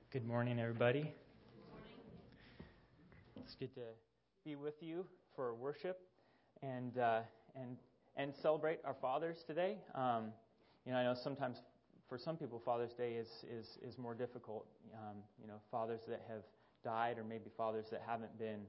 Good morning, everybody. It's good to be with you for worship and celebrate our fathers today. I know sometimes for some people Father's Day is more difficult. Fathers that have died, or maybe fathers that haven't been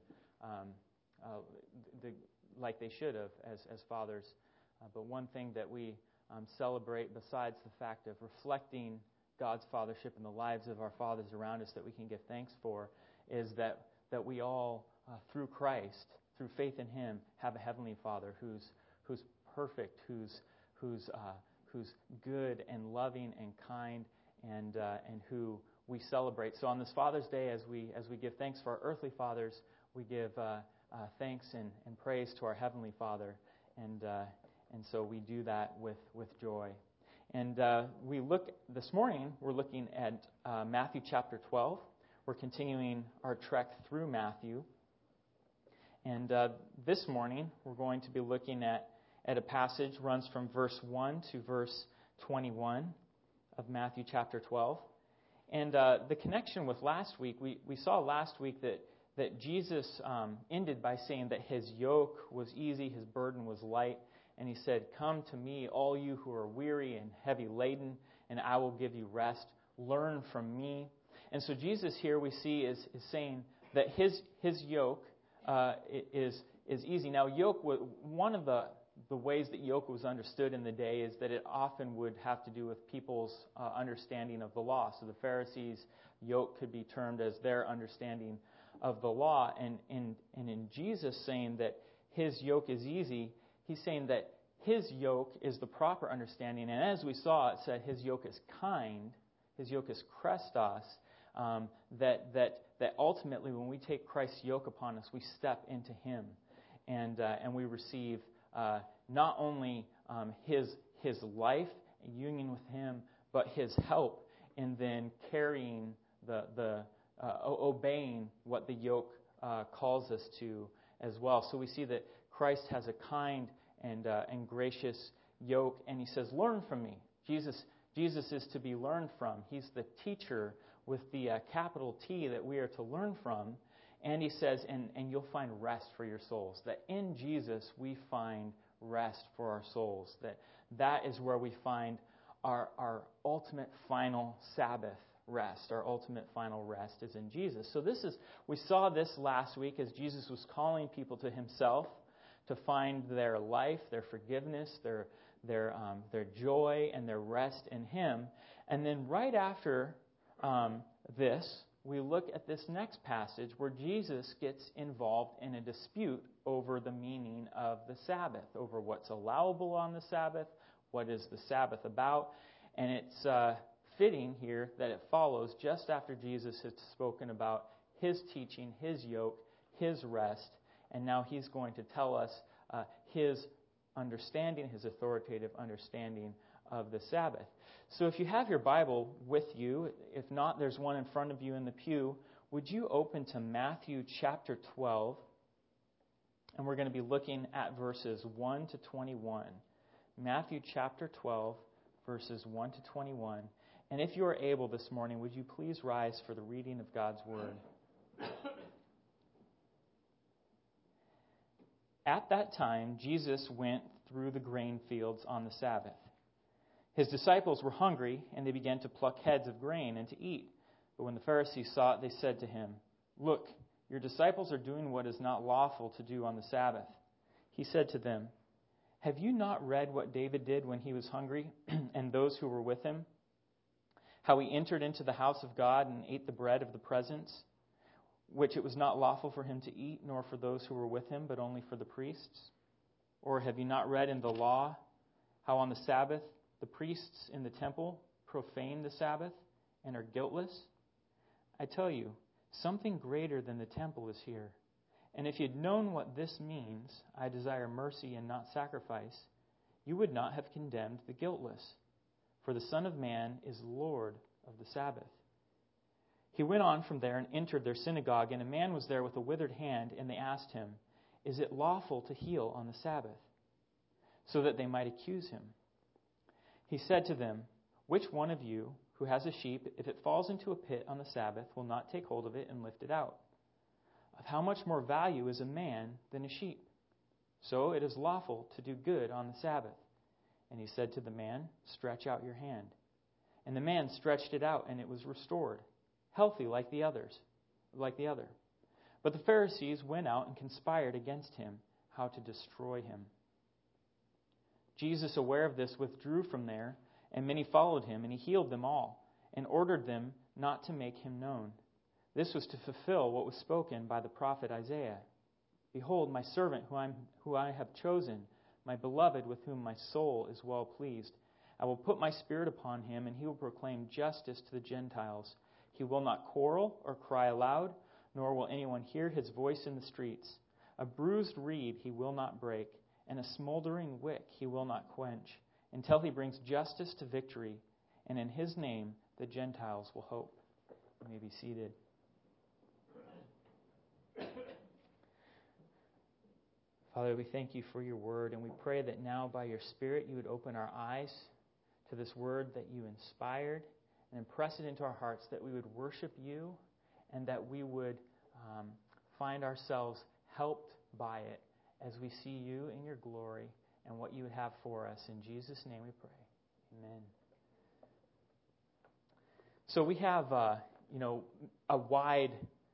like they should have as fathers. But one thing that we celebrate, besides the fact of reflecting God's fathership in the lives of our fathers around us that we can give thanks for, is that we all, through Christ, through faith in Him, have a heavenly Father who's perfect, who's good and loving and kind, and who we celebrate. So on this Father's Day, as we give thanks for our earthly fathers, we give thanks and praise to our heavenly Father, and so we do that with joy. And this morning, we're looking at Matthew chapter 12. We're continuing our trek through Matthew. And this morning, we're going to be looking at a passage runs from verse 1 to verse 21 of Matthew chapter 12. And the connection with last week, we saw last week that Jesus ended by saying that His yoke was easy, His burden was light. And He said, "Come to me, all you who are weary and heavy laden, and I will give you rest. Learn from me." And so Jesus here we see is saying that His yoke is easy. Now, yoke, one of the ways that yoke was understood in the day is that it often would have to do with people's understanding of the law. So the Pharisees' yoke could be termed as their understanding of the law. And in Jesus saying that His yoke is easy, He's saying that His yoke is the proper understanding. And as we saw, it said His yoke is kind, His yoke is Christos, that ultimately when we take Christ's yoke upon us, we step into Him. And we receive not only His life, union with Him, but His help in then carrying obeying what the yoke calls us to as well. So we see that Christ has a kind and gracious yoke, and He says, "Learn from me." Jesus is to be learned from. He's the teacher with the capital T that we are to learn from. And He says, and you'll find rest for your souls. That in Jesus we find rest for our souls. That is where we find our ultimate final Sabbath rest. Our ultimate final rest is in Jesus. So we saw this last week as Jesus was calling people to Himself to find their life, their forgiveness, their joy, and their rest in Him. And then right after this, we look at this next passage where Jesus gets involved in a dispute over the meaning of the Sabbath, over what's allowable on the Sabbath, what is the Sabbath about. And it's fitting here that it follows just after Jesus had spoken about His teaching, His yoke, His rest, and now He's going to tell us His understanding, His authoritative understanding of the Sabbath. So if you have your Bible with you, if not, there's one in front of you in the pew. Would you open to Matthew chapter 12? And we're going to be looking at verses 1 to 21. Matthew chapter 12, verses 1 to 21. And if you are able this morning, would you please rise for the reading of God's Word? At that time, Jesus went through the grain fields on the Sabbath. His disciples were hungry, and they began to pluck heads of grain and to eat. But when the Pharisees saw it, they said to Him, "Look, your disciples are doing what is not lawful to do on the Sabbath." He said to them, "Have you not read what David did when he was hungry, and those who were with him? How he entered into the house of God and ate the bread of the presence, which it was not lawful for him to eat, nor for those who were with him, but only for the priests? Or have you not read in the law how on the Sabbath the priests in the temple profane the Sabbath and are guiltless? I tell you, something greater than the temple is here. And if you'd known what this means, 'I desire mercy and not sacrifice,' you would not have condemned the guiltless. For the Son of Man is Lord of the Sabbath." He went on from there and entered their synagogue, and a man was there with a withered hand, and they asked him, "Is it lawful to heal on the Sabbath?" So that they might accuse him. He said to them, "Which one of you, who has a sheep, if it falls into a pit on the Sabbath, will not take hold of it and lift it out. Of how much more value is a man than a sheep? So it is lawful to do good on the Sabbath. And he said to the man, stretch out your hand. And the man stretched it out, and it was restored, healthy like the other. But the Pharisees went out and conspired against him, how to destroy him. Jesus, aware of this, withdrew from there, and many followed him, and he healed them all, and ordered them not to make him known. This was to fulfill what was spoken by the prophet Isaiah. Behold, my servant who I have chosen, my beloved with whom my soul is well pleased. I will put my spirit upon him, and he will proclaim justice to the Gentiles. He will not quarrel or cry aloud, nor will anyone hear his voice in the streets. A bruised reed he will not break, and a smoldering wick he will not quench, until he brings justice to victory, and in his name the Gentiles will hope. You may be seated. Father, we thank you for your word, and we pray that now by your Spirit you would open our eyes to this word that you inspired and impress it into our hearts, that we would worship you and that we would find ourselves helped by it as we see you in your glory and what you would have for us. In Jesus' name we pray. Amen. So we have a wide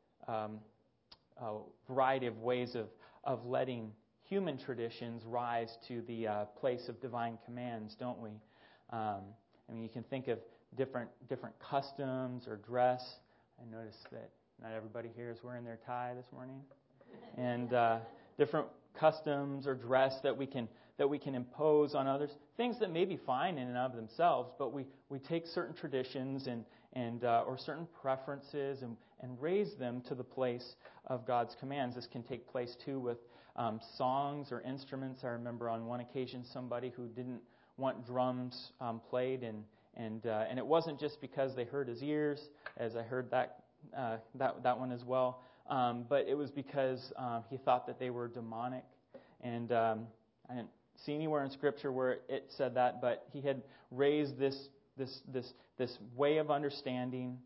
variety of ways of letting human traditions rise to the place of divine commands, don't we? You can think of different customs or dress. I noticed that not everybody here is wearing their tie this morning, and different customs or dress that we can impose on others. Things that may be fine in and of themselves, but we take certain traditions and or certain preferences and raise them to the place of God's commands. This can take place too with songs or instruments. I remember on one occasion somebody who didn't want drums played, and it wasn't just because they hurt his ears, as I heard that one as well, but it was because he thought that they were demonic. And I didn't see anywhere in Scripture where it said that, but he had raised this way of understanding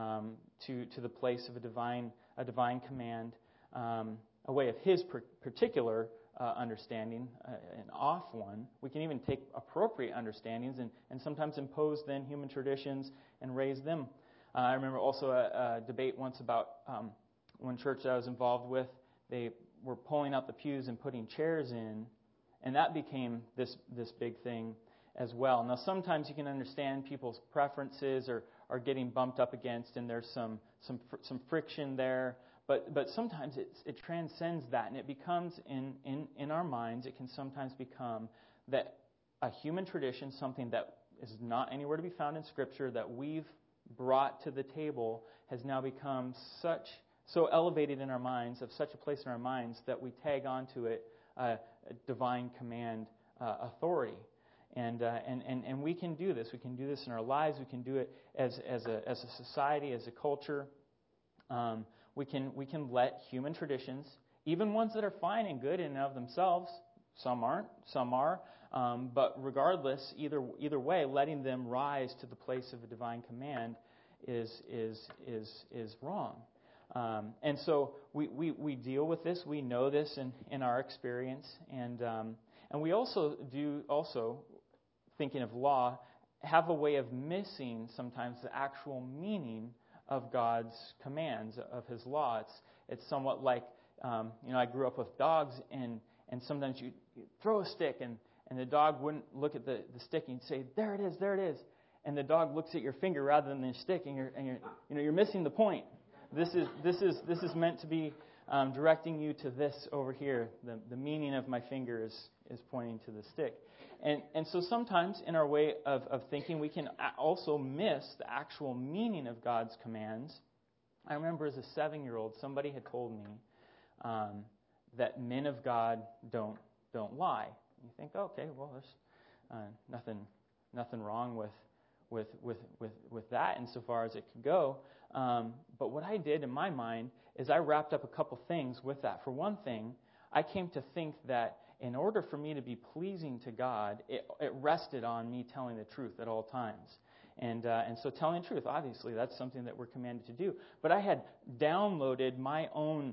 to the place of a divine command, a way of his particular understanding, an off one. We can even take appropriate understandings and sometimes impose then human traditions and raise them. I remember also a debate once about one church that I was involved with. They were pulling out the pews and putting chairs in, and that became this big thing as well. Now, sometimes you can understand people's preferences are getting bumped up against, and there's some friction there. But sometimes it transcends that, and it becomes in our minds. It can sometimes become that a human tradition, something that is not anywhere to be found in Scripture, that we've brought to the table, has now become so elevated in our minds, of such a place in our minds, that we tag onto it a divine command authority. And we can do this. We can do this in our lives. We can do it as a society, as a culture. We can let human traditions, even ones that are fine and good in and of themselves, some aren't, some are, but regardless, either way, letting them rise to the place of a divine command is wrong. And so we deal with this. We know this in our experience, and we also thinking of law, have a way of missing sometimes the actual meaning of God's commands, of His law. It's somewhat like, I grew up with dogs, and sometimes you throw a stick, and the dog wouldn't look at the stick and say, there it is. And the dog looks at your finger rather than the stick, and you're missing the point. This is meant to be directing you to this over here. The meaning of my finger is pointing to the stick. And so sometimes in our way of thinking, we can also miss the actual meaning of God's commands. I remember as a 7-year-old, somebody had told me that men of God don't lie. You think, okay, well, there's nothing wrong with that insofar as it could go. But what I did in my mind is I wrapped up a couple things with that. For one thing, I came to think that in order for me to be pleasing to God, it rested on me telling the truth at all times. And so telling the truth, obviously, that's something that we're commanded to do. But I had downloaded my own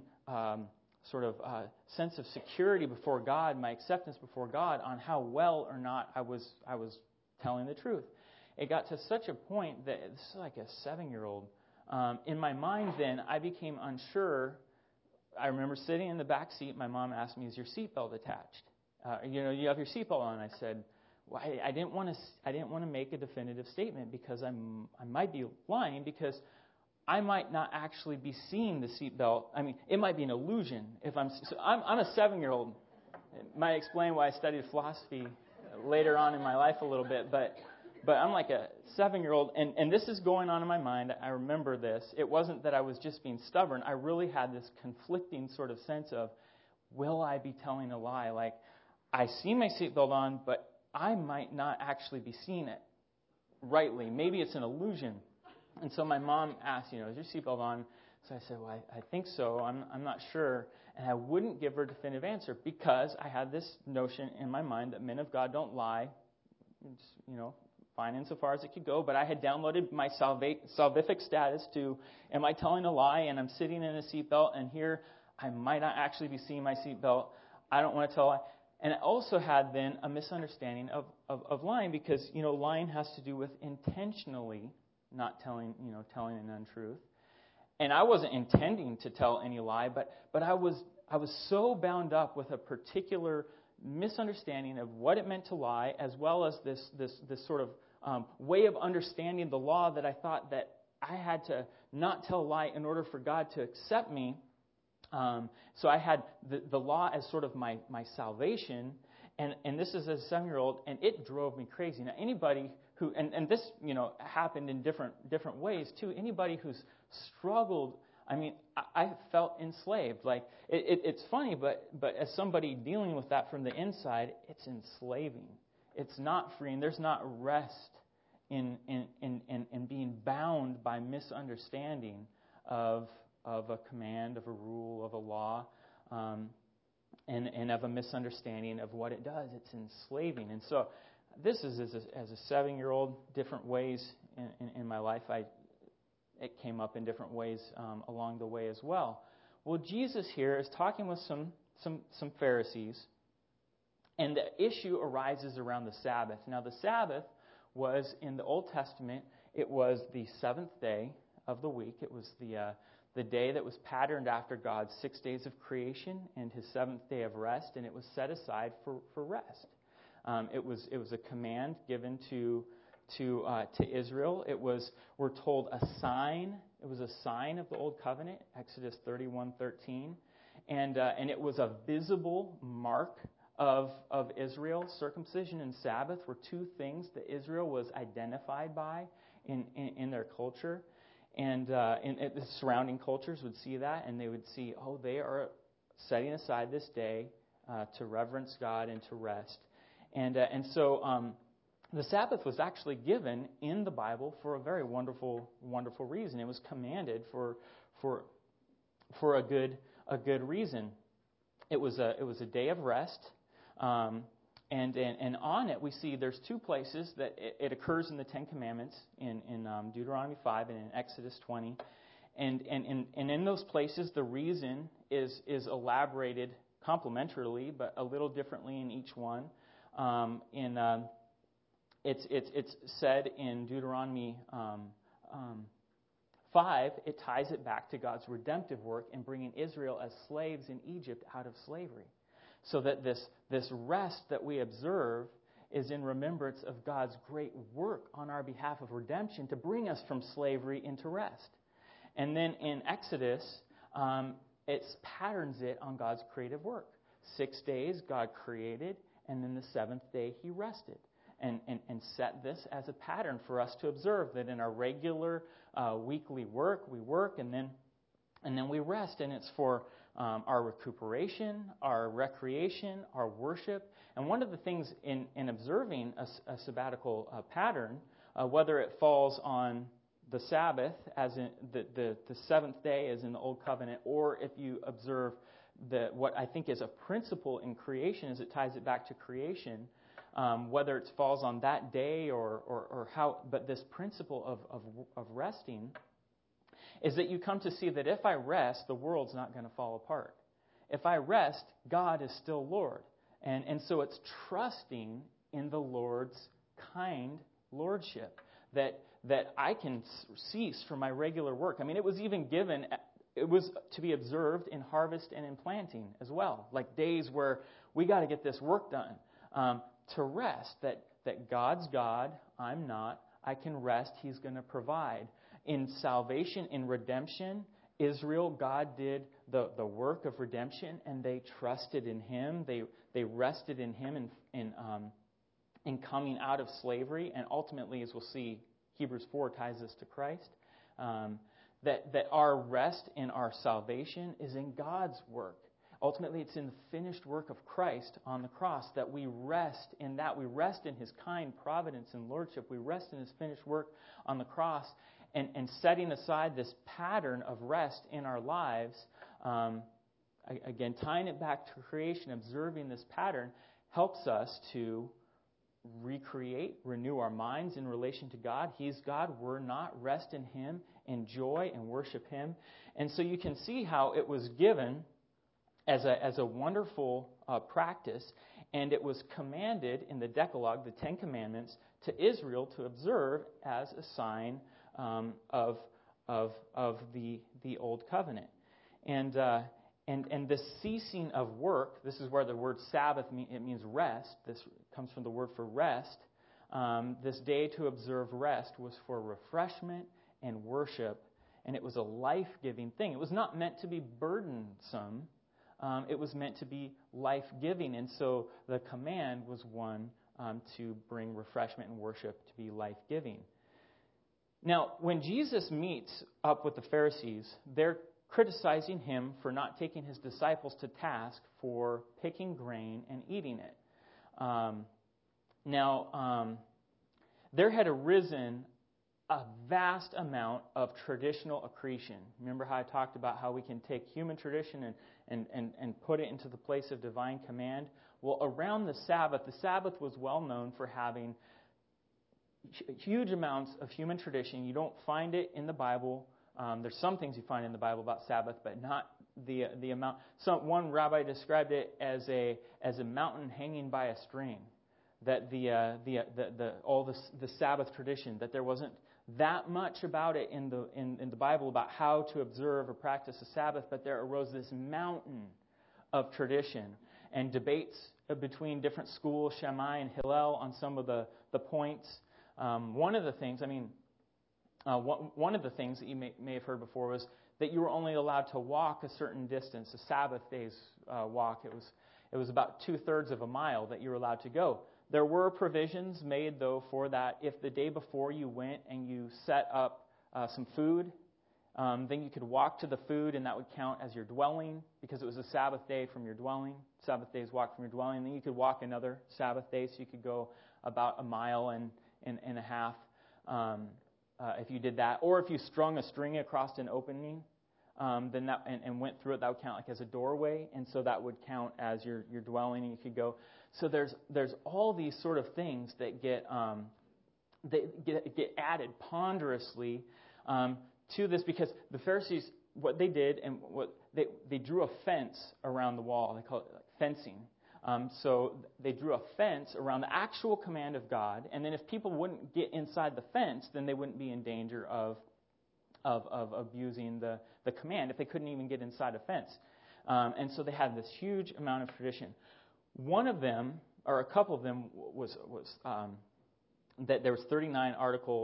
sense of security before God, my acceptance before God, on how well or not I was telling the truth. It got to such a point that this is like a 7-year-old. In my mind then, I became unsure. I remember sitting in the back seat. My mom asked me, "Is your seatbelt attached? You have your seatbelt on?" I said, "Well, I didn't want to make a definitive statement because I might be lying because I might not actually be seeing the seatbelt. I mean, it might be an illusion if I'm a 7-year-old. It might explain why I studied philosophy later on in my life a little bit, but I'm like a 7-year-old, and this is going on in my mind. I remember this. It wasn't that I was just being stubborn. I really had this conflicting sort of sense of, will I be telling a lie? Like, I see my seatbelt on, but I might not actually be seeing it rightly. Maybe it's an illusion. And so my mom asked, "Is your seatbelt on?" So I said, "Well, I think so. I'm not sure." And I wouldn't give her a definitive answer because I had this notion in my mind that men of God don't lie. It's, fine insofar as it could go, but I had downloaded my salvific status to, am I telling a lie? And I'm sitting in a seatbelt, and here I might not actually be seeing my seatbelt. I don't want to tell a lie. And I also had then a misunderstanding of lying because, lying has to do with intentionally not telling an untruth. And I wasn't intending to tell any lie, but I was so bound up with a particular misunderstanding of what it meant to lie, as well as this sort of way of understanding the law that I thought that I had to not tell a lie in order for God to accept me. So I had the law as sort of my salvation, and this is as a 7-year-old, and it drove me crazy. Now, anybody who, and this, happened in different ways too. Anybody who's struggled, I felt enslaved. Like, it's funny, but as somebody dealing with that from the inside, it's enslaving. It's not freeing. There's not rest in being bound by misunderstanding of a command, of a rule, of a law, and of a misunderstanding of what it does. It's enslaving. And so this is as a 7-year-old, different ways in my life. It came up in different ways along the way as well. Well, Jesus here is talking with some Pharisees, and the issue arises around the Sabbath. Now, the Sabbath was, in the Old Testament, it was the 7th day of the week. It was the day that was patterned after God's 6 days of creation and His 7th day of rest, and it was set aside for rest. It was a command given to Israel. It was, we're told, a sign. It was a sign of the Old Covenant, Exodus 31:13, and it was a visible mark of Israel. Circumcision and Sabbath were two things that Israel was identified by in their culture, and the surrounding cultures would see that, and they would see, they are setting aside this day to reverence God and to rest, and so the Sabbath was actually given in the Bible for a very wonderful reason. It was commanded for a good reason. It was a day of rest. And on it, we see there's two places that it occurs in the Ten Commandments, in Deuteronomy 5 and in Exodus 20. And in those places, the reason is elaborated complementarily, but a little differently in each one. It's said in Deuteronomy 5, it ties it back to God's redemptive work in bringing Israel as slaves in Egypt out of slavery. So that this rest that we observe is in remembrance of God's great work on our behalf of redemption to bring us from slavery into rest. And then in Exodus, it patterns it on God's creative work. 6 days God created, and then the 7th day He rested. And set this as a pattern for us to observe, that in our regular weekly work, we work and then we rest. And it's for our recuperation, our recreation, our worship. And one of the things in observing a sabbatical pattern, whether it falls on the Sabbath, as in the 7th day as in the Old Covenant, or if you observe what I think is a principle in creation as it ties it back to creation, whether it falls on that day or how. But this principle of resting is that you come to see that if I rest, the world's not going to fall apart. If I rest, God is still Lord. And so it's trusting in the Lord's kind lordship that I can cease from my regular work. I mean, it was even given, it was to be observed in harvest and in planting as well, like days where we got to get this work done. To rest, that God's God, I'm not, I can rest, He's going to provide. In salvation, in redemption, Israel, God did the work of redemption, and they trusted in Him. They rested in Him in coming out of slavery, and ultimately, as we'll see, Hebrews 4 ties us to Christ. That our rest in our salvation is in God's work. Ultimately, it's in the finished work of Christ on the cross that we rest in that. We rest in His kind providence and lordship. We rest in His finished work on the cross. And setting aside this pattern of rest in our lives, again, tying it back to creation, observing this pattern, helps us to recreate, renew our minds in relation to God. He's God. We're not. Rest in Him, enjoy and worship Him. And so you can see how it was given as a wonderful practice, and it was commanded in the Decalogue, the Ten Commandments, to Israel to observe as a sign of the Old Covenant. And the ceasing of work, this is where the word Sabbath, it means rest. This comes from the word for rest. This day to observe rest was for refreshment and worship, and it was a life-giving thing. It was not meant to be burdensome. It was meant to be life-giving, and so the command was one to bring refreshment and worship to be life-giving. Now, when Jesus meets up with the Pharisees, they're criticizing Him for not taking His disciples to task for picking grain and eating it. There had arisen a vast amount of traditional accretion. Remember how I talked about how we can take human tradition and put it into the place of divine command? Well, around the Sabbath was well known for having huge amounts of human tradition. You don't find it in the Bible. There's some things you find in the Bible about Sabbath, but not the amount. One rabbi described it as a mountain hanging by a string. That the Sabbath tradition, that there wasn't that much about it in the Bible about how to observe or practice the Sabbath, but there arose this mountain of tradition and debates between different schools, Shammai and Hillel, on some of the points. One of the things that you may have heard before was that you were only allowed to walk a certain distance, a Sabbath day's walk. It was about 2/3 of a mile that you were allowed to go. There were provisions made, though, for that. If the day before you went and you set up some food, then you could walk to the food, and that would count as your dwelling because it was a Sabbath day from your dwelling. Sabbath day's walk from your dwelling. And then you could walk another Sabbath day, so you could go about a mile and a half if you did that. Or if you strung a string across an opening, then that and went through it, that would count like as a doorway, and so that would count as your dwelling, and you could go. So there's all these sort of things that get added ponderously to this, because the Pharisees, what they did, and what they drew a fence around the wall. They call it like fencing. So they drew a fence around the actual command of God, and then if people wouldn't get inside the fence, then they wouldn't be in danger of abusing the command if they couldn't even get inside a fence. And so they had this huge amount of tradition. One of them, or a couple of them, was that there was 39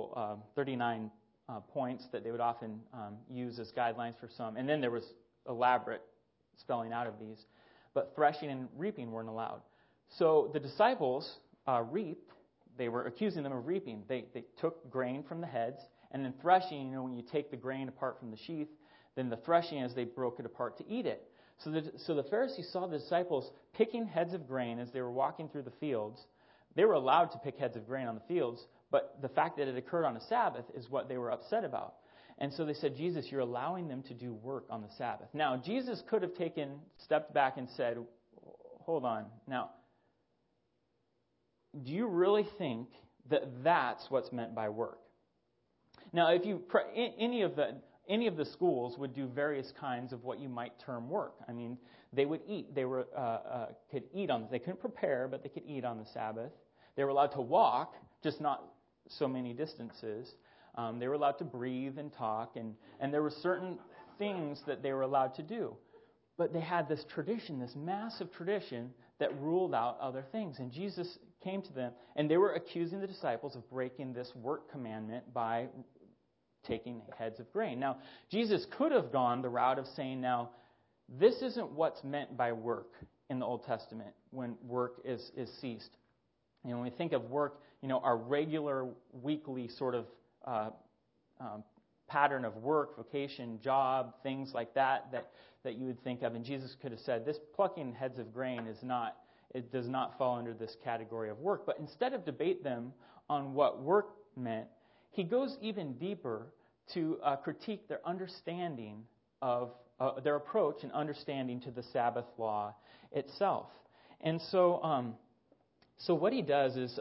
points that they would often use as guidelines for some, and then there was elaborate spelling out of these. But threshing and reaping weren't allowed. So the disciples reaped. They were accusing them of reaping. They took grain from the heads, and then threshing, when you take the grain apart from the sheath, then the threshing is they broke it apart to eat it. So the Pharisees saw the disciples picking heads of grain as they were walking through the fields. They were allowed to pick heads of grain on the fields, but the fact that it occurred on a Sabbath is what they were upset about. And so they said, Jesus, you're allowing them to do work on the Sabbath. Now, Jesus could have stepped back and said, hold on. Now, do you really think that that's what's meant by work? Now, if you any of the schools would do various kinds of what you might term work. I mean, they would eat. They could eat on. They couldn't prepare, but they could eat on the Sabbath. They were allowed to walk, just not so many distances. They were allowed to breathe and talk, and there were certain things that they were allowed to do. But they had this tradition, this massive tradition that ruled out other things. And Jesus came to them, and they were accusing the disciples of breaking this work commandment by taking heads of grain. Now, Jesus could have gone the route of saying, now, this isn't what's meant by work in the Old Testament when work is ceased. You know, when we think of work, our regular weekly sort of pattern of work, vocation, job, things like that you would think of. And Jesus could have said, this plucking heads of grain it does not fall under this category of work. But instead of debate them on what work meant, he goes even deeper to critique their understanding of their approach and understanding to the Sabbath law itself. And so what he does is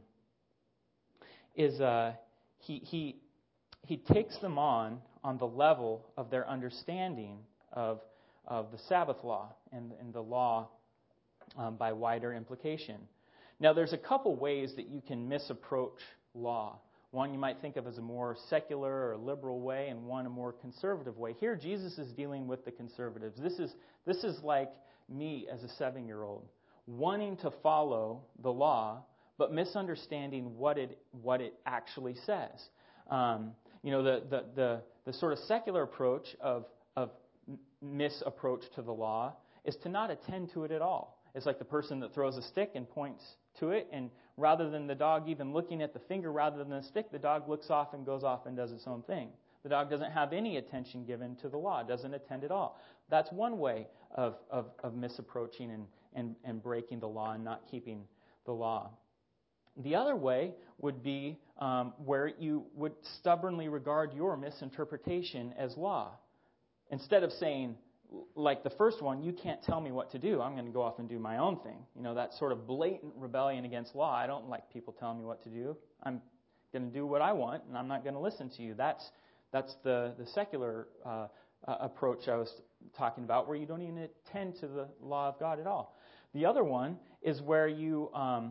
he takes them on the level of their understanding of the Sabbath law and the law by wider implication. Now, there's a couple ways that you can misapproach law. One you might think of as a more secular or liberal way, and one a more conservative way. Here, Jesus is dealing with the conservatives. This is like me as a 7-year-old, wanting to follow the law, but misunderstanding what it actually says. The sort of secular approach of misapproach to the law is to not attend to it at all. It's like the person that throws a stick and points to it, and rather than the dog even looking at the finger rather than the stick, the dog looks off and goes off and does its own thing. The dog doesn't have any attention given to the law, doesn't attend at all. That's one way of misapproaching and breaking the law and not keeping the law. The other way would be where you would stubbornly regard your misinterpretation as law. Instead of saying, like the first one, you can't tell me what to do. I'm going to go off and do my own thing. That sort of blatant rebellion against law. I don't like people telling me what to do. I'm going to do what I want, and I'm not going to listen to you. That's the secular approach I was talking about, where you don't even attend to the law of God at all. The other one is where you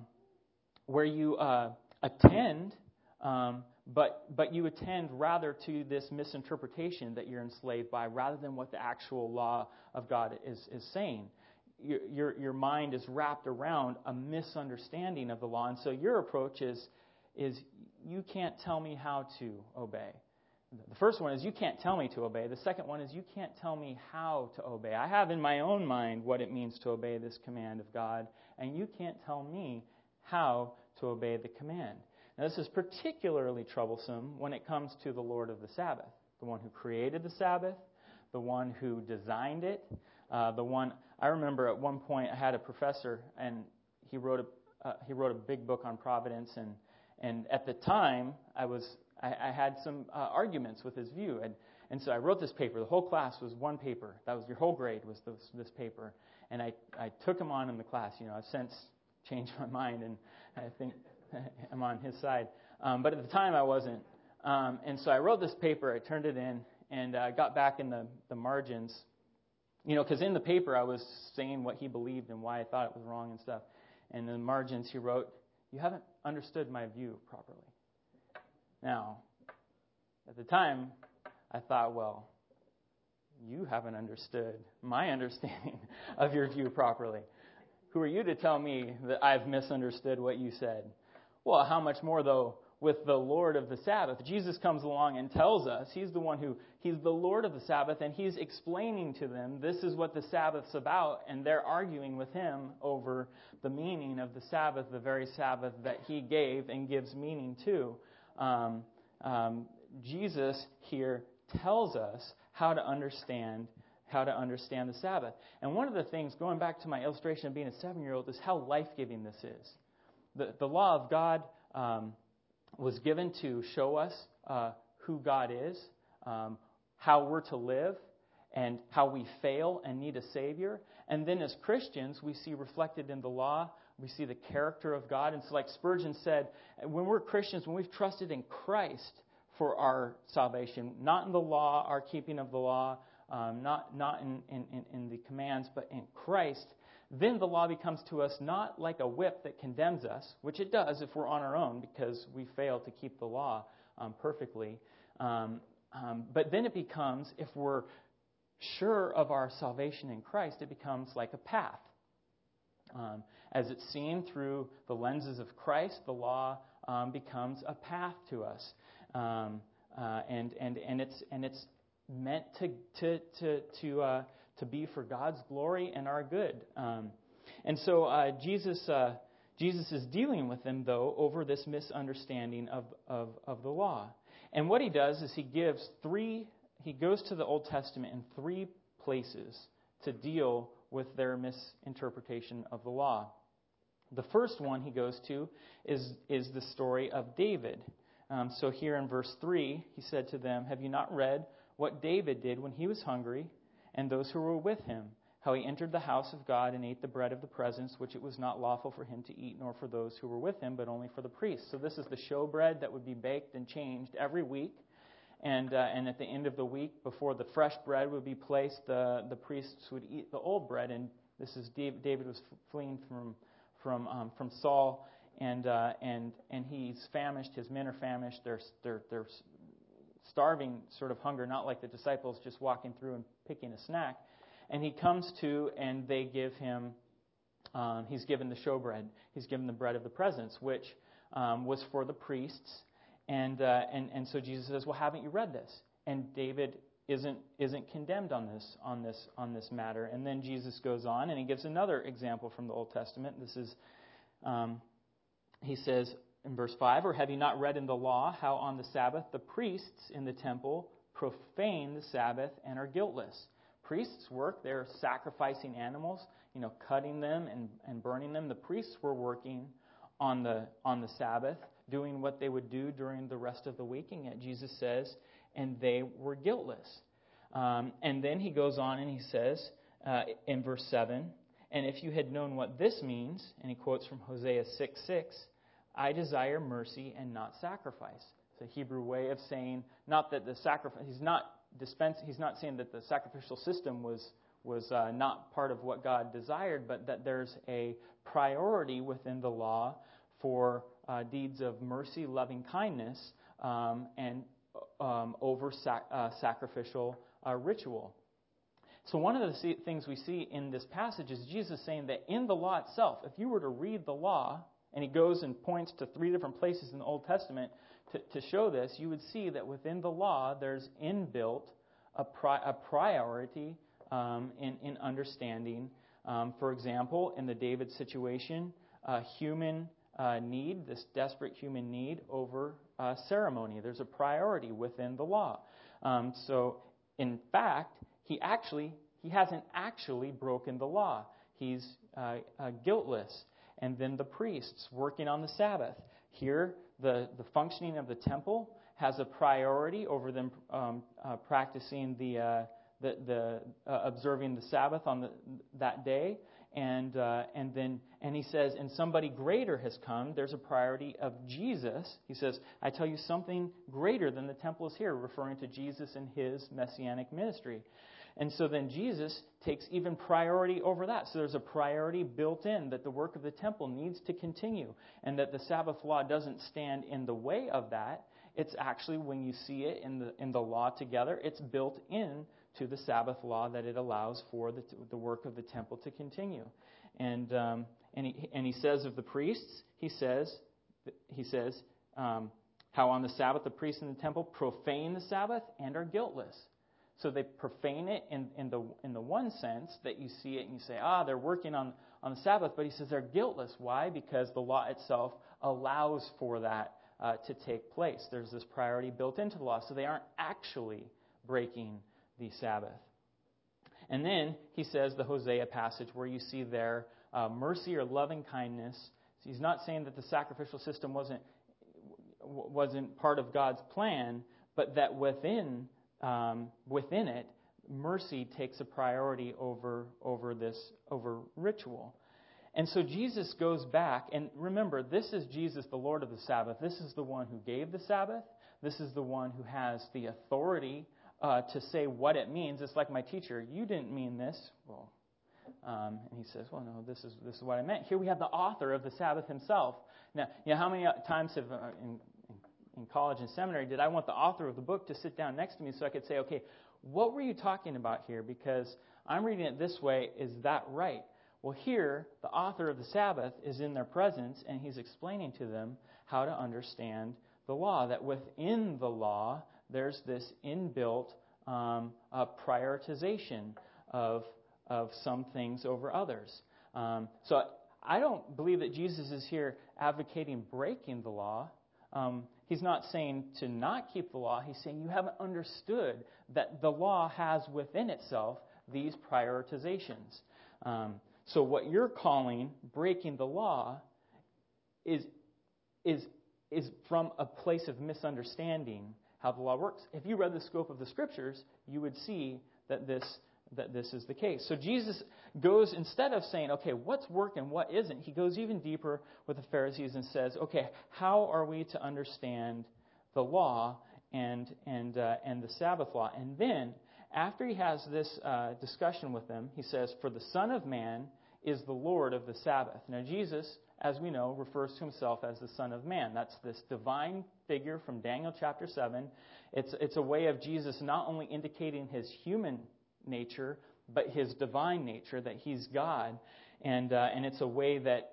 attend, but you attend rather to this misinterpretation that you're enslaved by, rather than what the actual law of God is saying. Your mind is wrapped around a misunderstanding of the law, and so your approach is you can't tell me how to obey. The first one is you can't tell me to obey. The second one is you can't tell me how to obey. I have in my own mind what it means to obey this command of God, and you can't tell me how to obey the command. Now, this is particularly troublesome when it comes to the Lord of the Sabbath, the one who created the Sabbath, the one who designed it, the one. I remember at one point I had a professor, and he wrote a big book on providence, and at the time I had some arguments with his view, and so I wrote this paper. The whole class was one paper. That was your whole grade was this paper, and I took him on in the class. I've since changed my mind, and I think I'm on his side. But at the time, I wasn't. And so I wrote this paper. I turned it in, and I got back in the margins, because in the paper I was saying what he believed and why I thought it was wrong and stuff. And in the margins he wrote, "You haven't understood my view properly." Now, at the time, I thought, well, you haven't understood my understanding of your view properly. Who are you to tell me that I've misunderstood what you said? Well, how much more, though, with the Lord of the Sabbath? Jesus comes along and tells us he's the Lord of the Sabbath, and he's explaining to them this is what the Sabbath's about, and they're arguing with him over the meaning of the Sabbath, the very Sabbath that he gave and gives meaning to. Jesus here tells us how to understand the Sabbath. And one of the things, going back to my illustration of being a 7-year-old, is how life-giving this is. The law of God was given to show us who God is, how we're to live, and how we fail and need a Savior. And then as Christians, we see reflected in the law We see the character of God. And so like Spurgeon said, when we're Christians, when we've trusted in Christ for our salvation, not in the law, our keeping of the law, not in the commands, but in Christ, then the law becomes to us not like a whip that condemns us, which it does if we're on our own because we fail to keep the law perfectly. But then it becomes, if we're sure of our salvation in Christ, it becomes like a path. As it's seen through the lenses of Christ, the law becomes a path to us, and it's meant to be for God's glory and our good. And so Jesus is dealing with them though over this misunderstanding of the law. And what he does is he goes to the Old Testament in 3 places to deal with their misinterpretation of the law. The first one he goes to is the story of David. So here in verse 3, he said to them, "Have you not read what David did when he was hungry, and those who were with him, how he entered the house of God and ate the bread of the presence, which it was not lawful for him to eat, nor for those who were with him, but only for the priests." So this is the showbread that would be baked and changed every week. And at the end of the week, before the fresh bread would be placed, the priests would eat the old bread. And this is David was fleeing from Saul, and he's famished. His men are famished. They're starving, sort of hunger, not like the disciples just walking through and picking a snack. And he comes to, and they give him. He's given the showbread. He's given the bread of the presence, which was for the priests. And so Jesus says, "Well, haven't you read this?" And David isn't condemned on this matter. And then Jesus goes on and he gives another example from the Old Testament. This is, he says in verse 5, "Or have you not read in the law how on the Sabbath the priests in the temple profane the Sabbath and are guiltless?" Priests' work, they're sacrificing animals, cutting them and burning them. The priests were working on the Sabbath, doing what they would do during the rest of the week, and yet Jesus says, and they were guiltless. And then he goes on and he says in verse 7, "And if you had known what this means," and he quotes from Hosea 6:6, "I desire mercy and not sacrifice." It's a Hebrew way of saying not that the sacrifice, he's not saying that the sacrificial system was not part of what God desired, but that there's a priority within the law for deeds of mercy, loving kindness, and over sacrificial ritual. So one of the things we see in this passage is Jesus saying that in the law itself, if you were to read the law, and he goes and points to 3 different places in the Old Testament to show this, you would see that within the law there's inbuilt a priority in understanding. For example, in the David situation, human need, this desperate human need over ceremony. There's a priority within the law. So, in fact, he hasn't actually broken the law. He's guiltless. And then the priests working on the Sabbath. Here, the functioning of the temple has a priority over them practicing the observing the Sabbath on that day. And he says, and somebody greater has come. There's a priority of Jesus. He says, "I tell you something greater than the temple is here," referring to Jesus and his messianic ministry. And so then Jesus takes even priority over that. So there's a priority built in that the work of the temple needs to continue, and that the Sabbath law doesn't stand in the way of that. It's actually, when you see it in the law together, it's built in to the Sabbath law that it allows for the work of the temple to continue. And he says of the priests, he says how on the Sabbath the priests in the temple profane the Sabbath and are guiltless. So they profane it in the one sense that you see it and you say, they're working on the Sabbath, but he says they're guiltless. Why? Because the law itself allows for that to take place. There's this priority built into the law, so they aren't actually breaking the Sabbath. And then he says the Hosea passage where you see there mercy or loving kindness. So he's not saying that the sacrificial system wasn't part of God's plan, but that within it, mercy takes a priority over ritual. And so Jesus goes back, and remember, this is Jesus, the Lord of the Sabbath. This is the one who gave the Sabbath. This is the one who has the authority to say what it means. It's like my teacher, you didn't mean this. Well, and he says, well, no, this is what I meant. Here we have the author of the Sabbath himself. Now, how many times have in college and seminary did I want the author of the book to sit down next to me so I could say, okay, what were you talking about here? Because I'm reading it this way. Is that right? Well, here, the author of the Sabbath is in their presence, and he's explaining to them how to understand the law, that within the law, there's this inbuilt prioritization of some things over others. So I don't believe that Jesus is here advocating breaking the law. He's not saying to not keep the law. He's saying you haven't understood that the law has within itself these prioritizations. So what you're calling breaking the law is from a place of misunderstanding how the law works. If you read the scope of the Scriptures, you would see that this is the case. So Jesus goes, instead of saying, okay, what's working, what isn't, he goes even deeper with the Pharisees and says, okay, how are we to understand the law and the Sabbath law? And then, after he has this discussion with them, he says, for the Son of Man is the Lord of the Sabbath. Now, Jesus, as we know, refers to himself as the Son of Man. That's this divine figure from Daniel chapter 7. It's a way of Jesus not only indicating his human nature, but his divine nature, that he's God. And it's a way that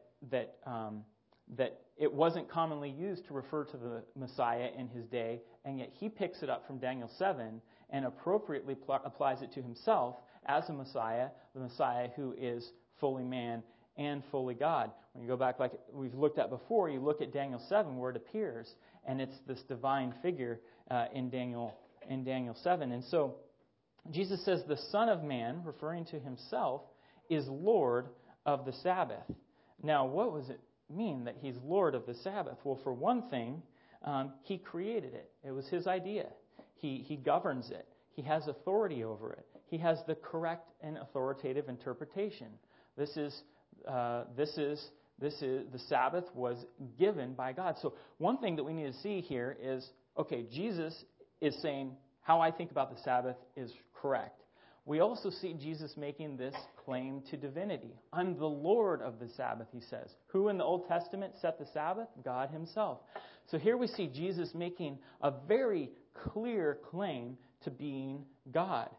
it wasn't commonly used to refer to the Messiah in his day, and yet he picks it up from Daniel 7 and appropriately applies it to himself as a Messiah, the Messiah who is fully man and fully God. When you go back, like we've looked at before, you look at Daniel 7 where it appears, and it's this divine figure in Daniel 7. And so Jesus says the Son of Man, referring to himself, is Lord of the Sabbath. Now, what does it mean that he's Lord of the Sabbath? Well, for one thing, he created it. It was his idea. He governs it. He has authority over it. He has the correct and authoritative interpretation. The Sabbath was given by God. So one thing that we need to see here is, okay, Jesus is saying how I think about the Sabbath is correct. We also see Jesus making this claim to divinity. I'm the Lord of the Sabbath, he says. Who in the Old Testament set the Sabbath? God himself. So here we see Jesus making a very clear claim to being God.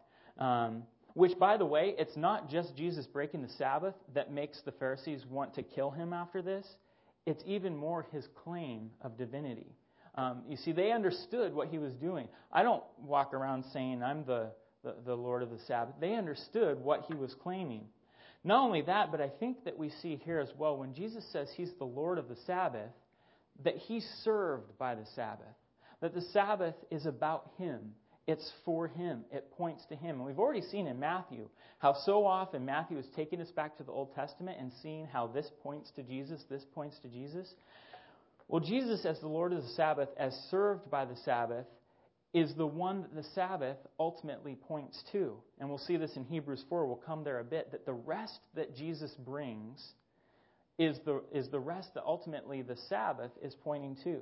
Which, by the way, it's not just Jesus breaking the Sabbath that makes the Pharisees want to kill him after this. It's even more his claim of divinity. You see, they understood what he was doing. I don't walk around saying I'm the Lord of the Sabbath. They understood what he was claiming. Not only that, but I think that we see here as well, when Jesus says he's the Lord of the Sabbath, that he's served by the Sabbath. That the Sabbath is about him. It's for him. It points to him. And we've already seen in Matthew how so often Matthew is taking us back to the Old Testament and seeing how this points to Jesus, this points to Jesus. Well, Jesus as the Lord of the Sabbath, as served by the Sabbath, is the one that the Sabbath ultimately points to. And we'll see this in Hebrews 4. We'll come there a bit. That the rest that Jesus brings is the rest that ultimately the Sabbath is pointing to.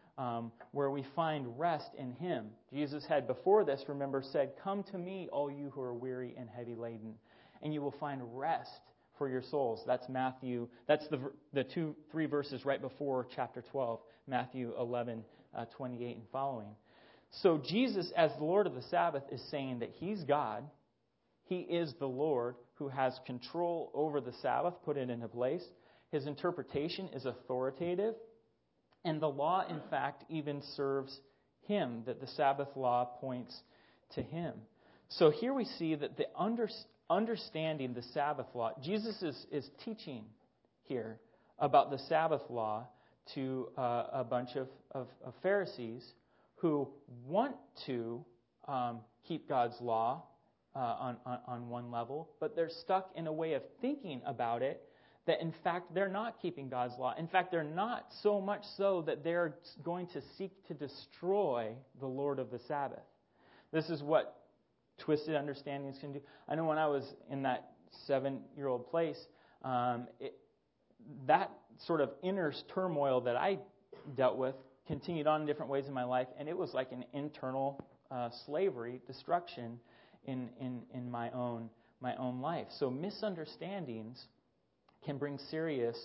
Where we find rest in him. Jesus had before this, remember, said, come to me, all you who are weary and heavy laden, and you will find rest for your souls. That's Matthew. That's the 3 verses right before chapter 12, Matthew 11, 28 and following. So Jesus, as the Lord of the Sabbath, is saying that he's God. He is the Lord who has control over the Sabbath, put it into place. His interpretation is authoritative. And the law, in fact, even serves him, that the Sabbath law points to him. So here we see that the understanding the Sabbath law, Jesus is teaching here about the Sabbath law to a bunch of Pharisees who want to keep God's law on one level, but they're stuck in a way of thinking about it that in fact they're not keeping God's law. In fact, they're not so much so that they're going to seek to destroy the Lord of the Sabbath. This is what twisted understandings can do. I know when I was in that 7-year-old place, that sort of inner turmoil that I dealt with continued on in different ways in my life, and it was like an internal slavery, destruction in my own life. So misunderstandings can bring serious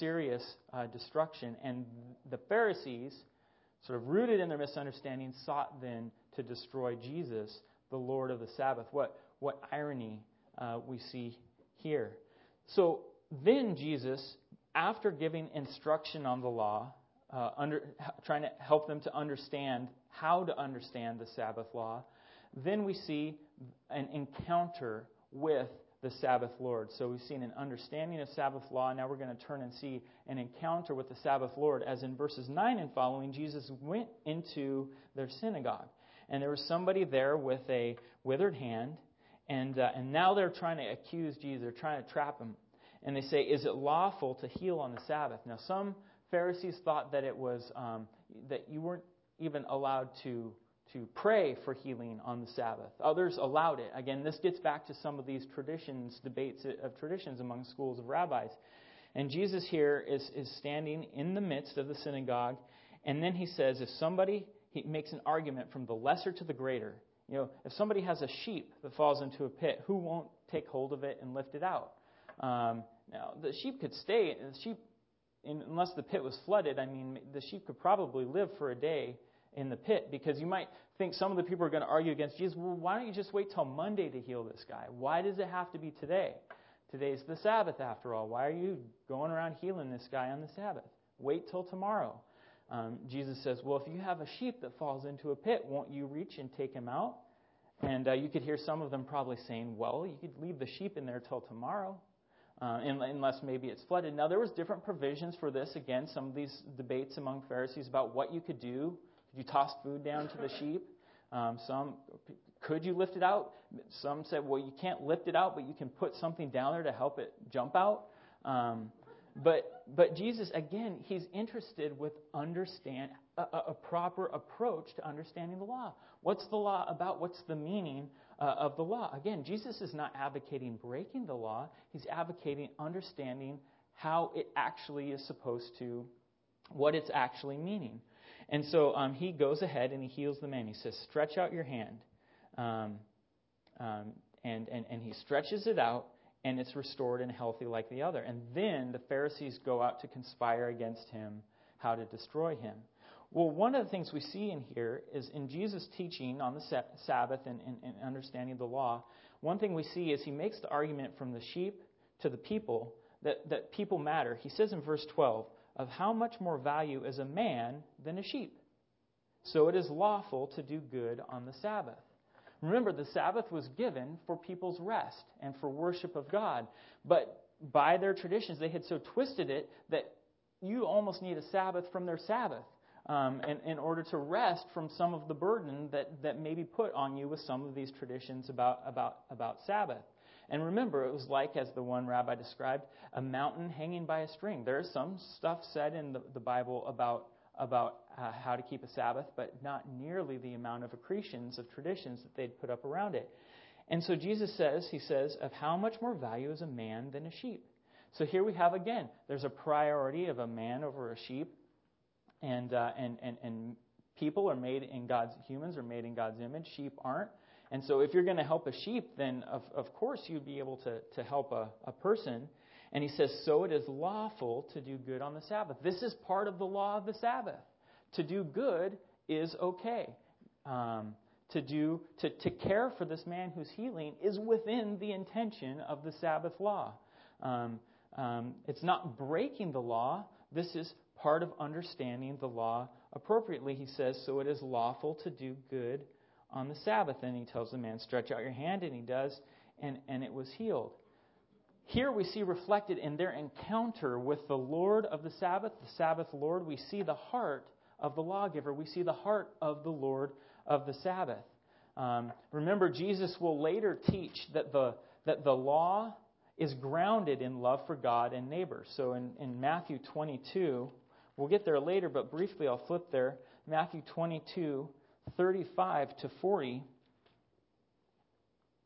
destruction. And the Pharisees, sort of rooted in their misunderstanding, sought then to destroy Jesus, the Lord of the Sabbath. What irony we see here. So then Jesus, after giving instruction on the law, trying to help them to understand how to understand the Sabbath law, then we see an encounter with the Sabbath Lord. So we've seen an understanding of Sabbath law. Now we're going to turn and see an encounter with the Sabbath Lord. As in verses 9 and following, Jesus went into their synagogue. And there was somebody there with a withered hand. And now they're trying to accuse Jesus. They're trying to trap him. And they say, is it lawful to heal on the Sabbath? Now some Pharisees thought that it was that you weren't even allowed to pray for healing on the Sabbath. Others allowed it. Again, this gets back to some of these debates of traditions among schools of rabbis. And Jesus here is standing in the midst of the synagogue, and then he says, he makes an argument from the lesser to the greater. You know, if somebody has a sheep that falls into a pit, who won't take hold of it and lift it out? Now, the sheep could stay. Unless the pit was flooded, I mean, the sheep could probably live for a day in the pit, because you might think some of the people are going to argue against Jesus. Well, why don't you just wait till Monday to heal this guy? Why does it have to be today? Today's the Sabbath after all. Why are you going around healing this guy on the Sabbath? Wait till tomorrow. Jesus says, well, if you have a sheep that falls into a pit, won't you reach and take him out? And you could hear some of them probably saying, well, you could leave the sheep in there till tomorrow. Unless maybe it's flooded. Now, there was different provisions for this. Again, some of these debates among Pharisees about what you could do. Could you toss food down to the sheep? Could you lift it out? Some said, well, you can't lift it out, but you can put something down there to help it jump out. But Jesus, again, he's interested with a proper approach to understanding the law. What's the law about? What's the meaning of the law? Again, Jesus is not advocating breaking the law. He's advocating understanding how it actually is supposed to, what it's actually meaning. And so he goes ahead and he heals the man. He says, stretch out your hand. And he stretches it out, and it's restored and healthy like the other. And then the Pharisees go out to conspire against him, how to destroy him. Well, one of the things we see in here is in Jesus' teaching on the Sabbath and understanding the law, one thing we see is he makes the argument from the sheep to the people that people matter. He says in verse 12, of how much more value is a man than a sheep? So it is lawful to do good on the Sabbath. Remember, the Sabbath was given for people's rest and for worship of God. But by their traditions, they had so twisted it that you almost need a Sabbath from their Sabbath in order to rest from some of the burden that may be put on you with some of these traditions about Sabbath. And remember, it was like, as the one rabbi described, a mountain hanging by a string. There is some stuff said in the Bible about how to keep a Sabbath, but not nearly the amount of accretions of traditions that they'd put up around it. And so Jesus says, of how much more value is a man than a sheep? So here we have again, there's a priority of a man over a sheep, and people are made in humans are made in God's image, sheep aren't. And so if you're going to help a sheep, then of course you'd be able to help a person. And he says, so it is lawful to do good on the Sabbath. This is part of the law of the Sabbath. To do good is okay. To care for this man who's healing is within the intention of the Sabbath law. It's not breaking the law. This is part of understanding the law appropriately. He says, so it is lawful to do good on the Sabbath. And he tells the man, stretch out your hand, and he does, and it was healed. Here we see reflected in their encounter with the Lord of the Sabbath Lord, we see the heart of the lawgiver. We see the heart of the Lord of the Sabbath. Remember, Jesus will later teach that the law is grounded in love for God and neighbor. So in Matthew 22, we'll get there later, but briefly I'll flip there. Matthew 22, 35 to 40.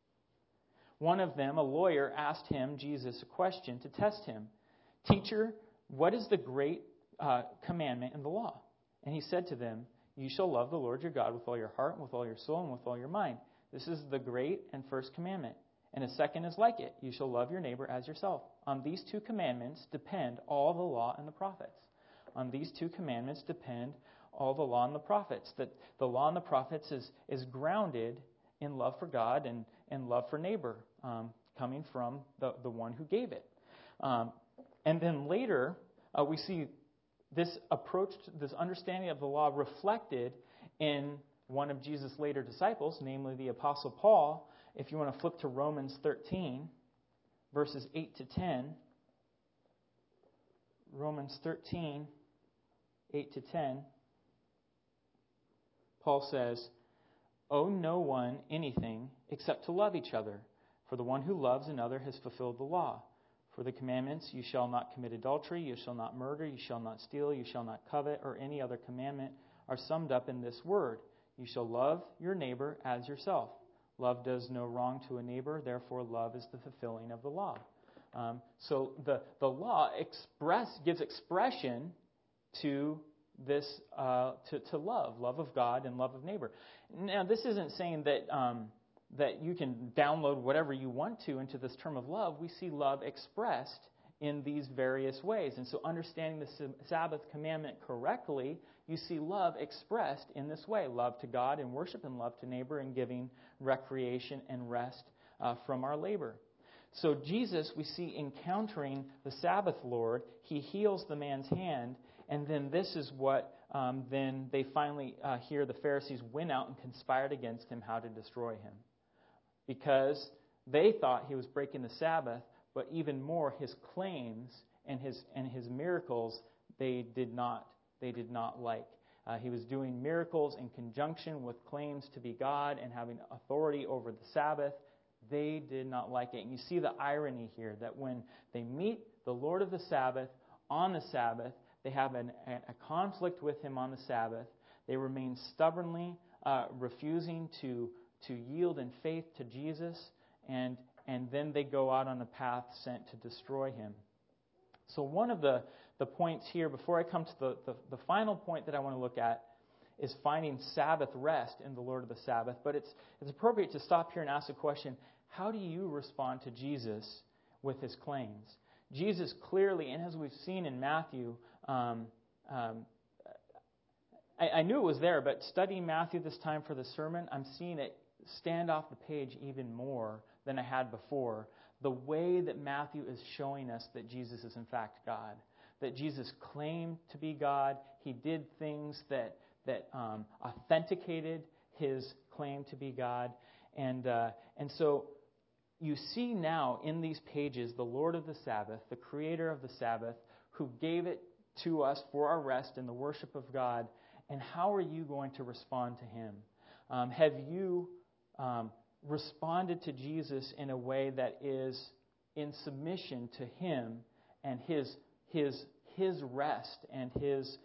One of them, a lawyer, asked him, Jesus, a question to test him. Teacher, what is the great commandment in the law? And he said to them, you shall love the Lord your God with all your heart, and with all your soul, and with all your mind. This is the great and first commandment. And a second is like it. You shall love your neighbor as yourself. On these two commandments depend all the law and the prophets. On these two commandments depend all the law and the prophets. That the law and the prophets is grounded in love for God and love for neighbor, coming from the one who gave it. And then later, we see this approach, this understanding of the law reflected in one of Jesus' later disciples, namely the Apostle Paul. If you want to flip to Romans 13, verses 8 to 10. Romans 13, 8 to 10. Paul says, owe no one anything except to love each other. For the one who loves another has fulfilled the law. For the commandments, you shall not commit adultery, you shall not murder, you shall not steal, you shall not covet, or any other commandment are summed up in this word. You shall love your neighbor as yourself. Love does no wrong to a neighbor, therefore love is the fulfilling of the law. So the law gives expression to this, to love of God and love of neighbor. Now, this isn't saying that you can download whatever you want to into this term of love. We see love expressed in these various ways. And so understanding the Sabbath commandment correctly, you see love expressed in this way. Love to God and worship, and love to neighbor, and giving recreation and rest from our labor. So Jesus, we see encountering the Sabbath Lord. He heals the man's hand, and then this is what then they finally hear the Pharisees went out and conspired against him how to destroy him. Because they thought he was breaking the Sabbath, but even more, his claims and his miracles, they did not like. He was doing miracles in conjunction with claims to be God and having authority over the Sabbath. They did not like it. And you see the irony here, that when they meet the Lord of the Sabbath on the Sabbath, they have a conflict with him on the Sabbath. They remain stubbornly refusing to yield in faith to Jesus, and then they go out on a path sent to destroy him. So one of the points here, before I come to the final point that I want to look at, is finding Sabbath rest in the Lord of the Sabbath. But it's appropriate to stop here and ask the question, how do you respond to Jesus with his claims? Jesus clearly, and as we've seen in Matthew, I knew it was there, but studying Matthew this time for the sermon, I'm seeing it stand off the page even more than I had before. The way that Matthew is showing us that Jesus is in fact God, that Jesus claimed to be God. He did things that authenticated his claim to be God, and so you see now in these pages the Lord of the Sabbath, the Creator of the Sabbath, who gave it to us for our rest and the worship of God. And how are you going to respond to him? Have you responded to Jesus in a way that is in submission to him and his rest and his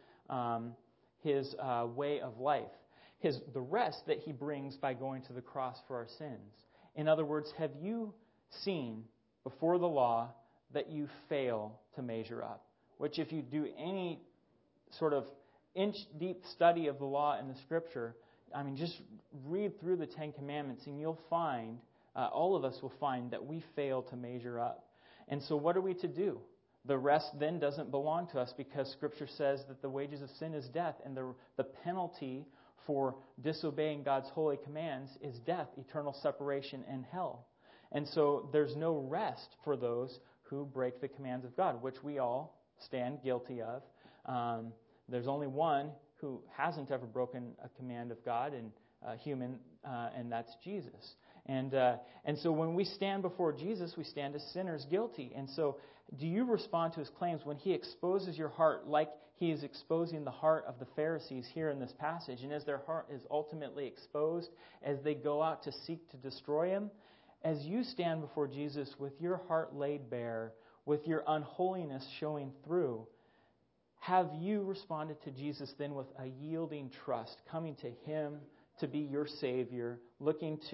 way of life, the rest that he brings by going to the cross for our sins? In other words, have you seen before the law that you fail to measure up? Which, if you do any sort of inch-deep study of the law in the Scripture, I mean, just read through the Ten Commandments and you'll find, all of us will find, that we fail to measure up. And so what are we to do? The rest then doesn't belong to us, because Scripture says that the wages of sin is death, and the penalty for disobeying God's holy commands is death, eternal separation, and hell. And so there's no rest for those who break the commands of God, which we all stand guilty of. There's only one who hasn't ever broken a command of God, and human, and that's Jesus. And so when we stand before Jesus, we stand as sinners guilty. And so do you respond to his claims when he exposes your heart like he is exposing the heart of the Pharisees here in this passage? And as their heart is ultimately exposed, as they go out to seek to destroy him, as you stand before Jesus with your heart laid bare, with your unholiness showing through, have you responded to Jesus then with a yielding trust, coming to him to be your Savior, looking to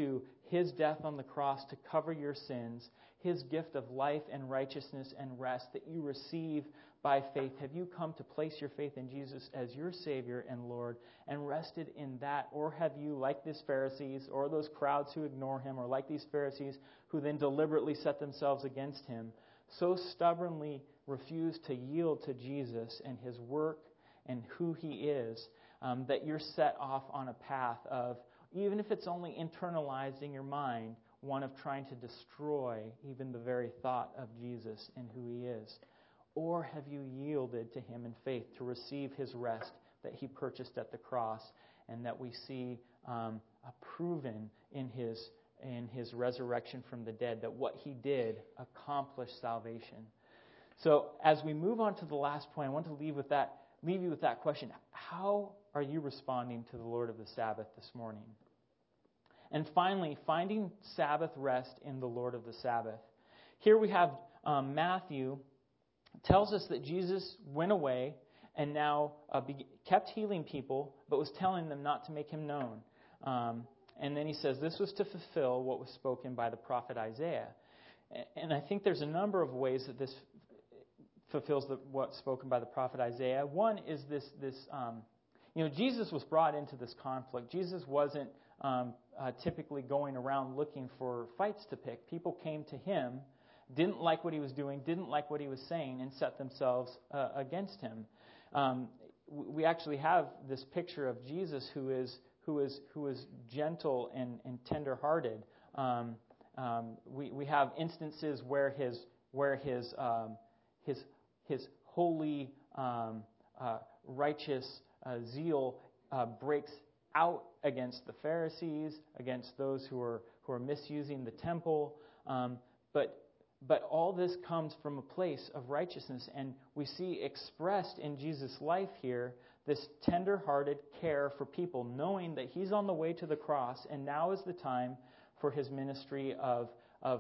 His death on the cross to cover your sins, His gift of life and righteousness and rest that you receive by faith? Have you come to place your faith in Jesus as your Savior and Lord and rested in that? Or have you, like these Pharisees or those crowds who ignore Him, or like these Pharisees who then deliberately set themselves against Him, so stubbornly refused to yield to Jesus and His work and who He is, that you're set off on a path of, even if it's only internalized in your mind, one of trying to destroy even the very thought of Jesus and who He is? Or have you yielded to Him in faith to receive His rest that He purchased at the cross, and that we see proven in His resurrection from the dead, that what He did accomplished salvation? So as we move on to the last point, I want to leave you with that question. How are you responding to the Lord of the Sabbath this morning? And finally, finding Sabbath rest in the Lord of the Sabbath. Here we have Matthew tells us that Jesus went away and now kept healing people, but was telling them not to make Him known. And then he says this was to fulfill what was spoken by the prophet Isaiah. And I think there's a number of ways that this fulfills what's spoken by the prophet Isaiah. One is this Jesus was brought into this conflict. Jesus wasn't typically going around looking for fights to pick. People came to Him, didn't like what He was doing, didn't like what He was saying, and set themselves against Him. We actually have this picture of Jesus who is gentle and tender-hearted. We have instances where his holy, righteous zeal breaks out against the Pharisees, against those who are misusing the temple. But all this comes from a place of righteousness, and we see expressed in Jesus' life here this tender-hearted care for people, knowing that He's on the way to the cross, and now is the time for His ministry of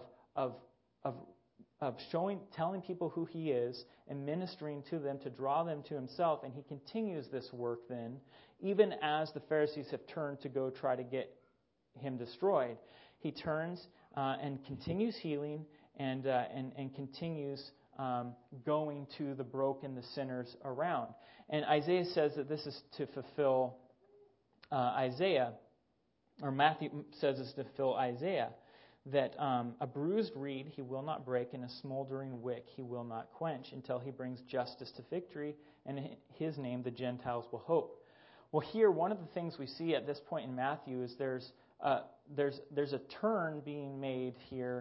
telling people who He is and ministering to them to draw them to Himself. And He continues this work then, even as the Pharisees have turned to go try to get Him destroyed. He turns and continues healing and continues going to the broken, the sinners around. And Isaiah says that this is to fulfill Isaiah, or Matthew says it's to fulfill Isaiah, that a bruised reed He will not break, and a smoldering wick He will not quench, until He brings justice to victory, and in His name the Gentiles will hope. Well, here, one of the things we see at this point in Matthew is there's a turn being made here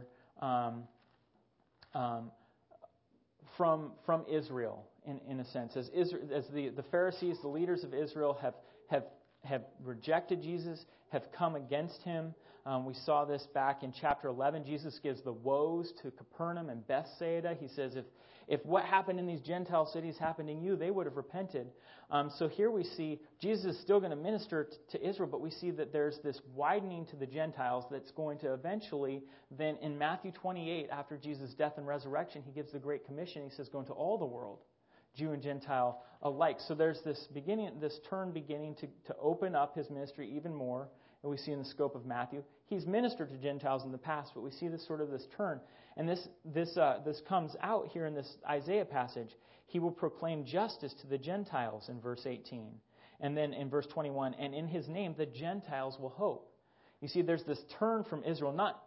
from Israel, in a sense, as the Pharisees, the leaders of Israel, have rejected Jesus, have come against Him. We saw this back in chapter 11. Jesus gives the woes to Capernaum and Bethsaida. He says, if what happened in these Gentile cities happened in you, they would have repented. So here we see Jesus is still going to minister to Israel, but we see that there's this widening to the Gentiles that's going to eventually, then in Matthew 28, after Jesus' death and resurrection, He gives the Great Commission. He says, go into all the world, Jew and Gentile alike. So there's this turn beginning to open up His ministry even more. And we see in the scope of Matthew, He's ministered to Gentiles in the past, but we see this turn. And this comes out here in this Isaiah passage. He will proclaim justice to the Gentiles in verse 18. And then in verse 21, and in His name the Gentiles will hope. You see, there's this turn from Israel, not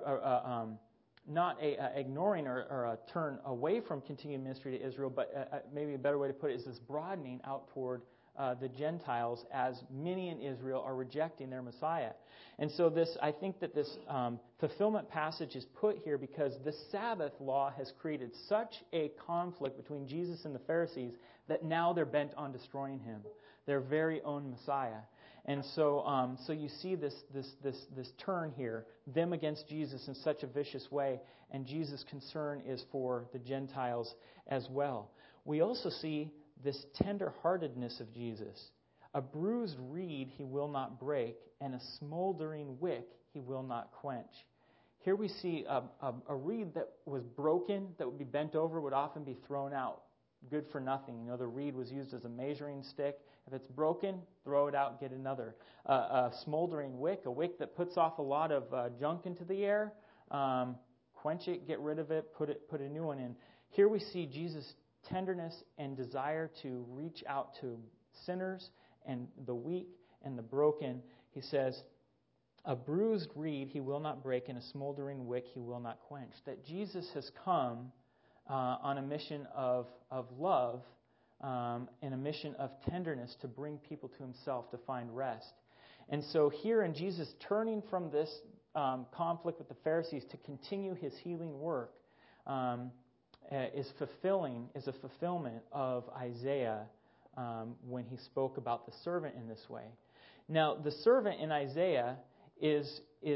ignoring or a turn away from continued ministry to Israel, but maybe a better way to put it is this broadening out toward the Gentiles, as many in Israel are rejecting their Messiah. And so I think that this fulfillment passage is put here because the Sabbath law has created such a conflict between Jesus and the Pharisees that now they're bent on destroying Him, their very own Messiah. And so you see this turn here, them against Jesus in such a vicious way, and Jesus' concern is for the Gentiles as well. We also see this tender-heartedness of Jesus. A bruised reed He will not break, and a smoldering wick He will not quench. Here we see a reed that was broken, that would be bent over, would often be thrown out good for nothing. You know, the reed was used as a measuring stick. If it's broken, throw it out, get another. A smoldering wick, a wick that puts off a lot of junk into the air, quench it, get rid of it, put a new one in. Here we see Jesus' tenderness and desire to reach out to sinners and the weak and the broken. He says, a bruised reed he will not break, and a smoldering wick he will not quench. That Jesus has come on a mission of love and a mission of tenderness to bring people to himself, to find rest. And so here in Jesus turning from this conflict with the Pharisees to continue his healing work is a fulfillment of Isaiah when he spoke about the servant in this way. Now, the servant in Isaiah is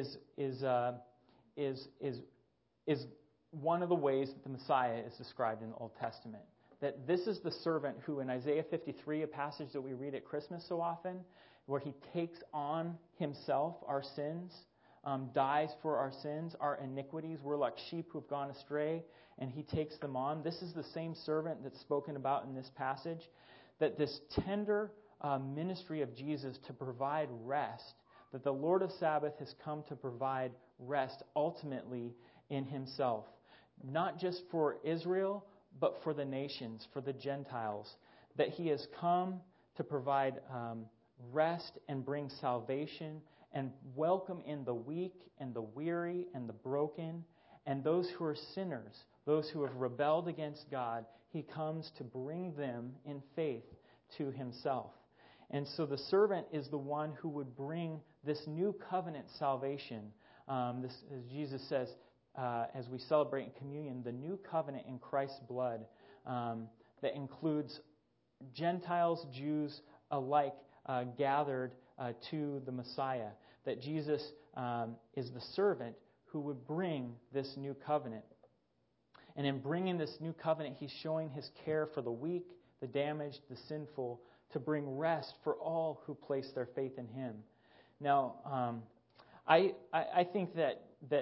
one of the ways that the Messiah is described in the Old Testament. That this is the servant who, in Isaiah 53, a passage that we read at Christmas so often, where he takes on himself our sins, dies for our sins, our iniquities. We're like sheep who have gone astray, and he takes them on. This is the same servant that's spoken about in this passage. That this tender ministry of Jesus to provide rest, that the Lord of Sabbath has come to provide rest ultimately in himself. Not just for Israel, but for the nations, for the Gentiles. That he has come to provide rest and bring salvation and welcome in the weak and the weary and the broken and those who are sinners, those who have rebelled against God. He comes to bring them in faith to himself. And so the servant is the one who would bring this new covenant salvation. This, as Jesus says, as we celebrate in communion, the new covenant in Christ's blood that includes Gentiles, Jews alike gathered to the Messiah. That Jesus is the servant who would bring this new covenant. And in bringing this new covenant, he's showing his care for the weak, the damaged, the sinful, to bring rest for all who place their faith in him. Now, I think that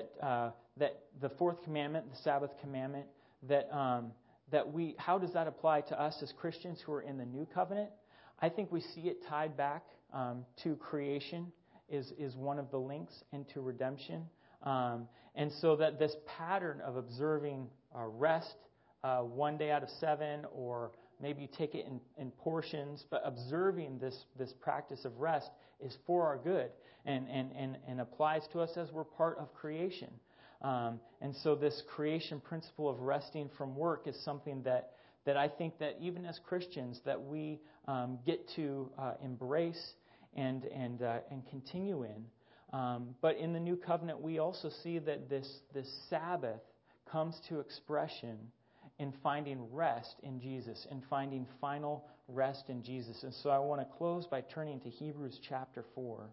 the fourth commandment, the Sabbath commandment, how does that apply to us as Christians who are in the new covenant? I think we see it tied back to creation is one of the links into redemption. And so that this pattern of observing rest 1 day out of 7, or maybe you take it in portions, but observing this practice of rest is for our good and applies to us as we're part of creation. And so this creation principle of resting from work is something that I think that even as Christians that we get to embrace and continue in. But in the new covenant, we also see that this Sabbath comes to expression in finding rest in Jesus, in finding final rest in Jesus. And so I want to close by turning to Hebrews chapter 4.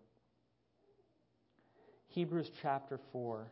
Hebrews chapter 4.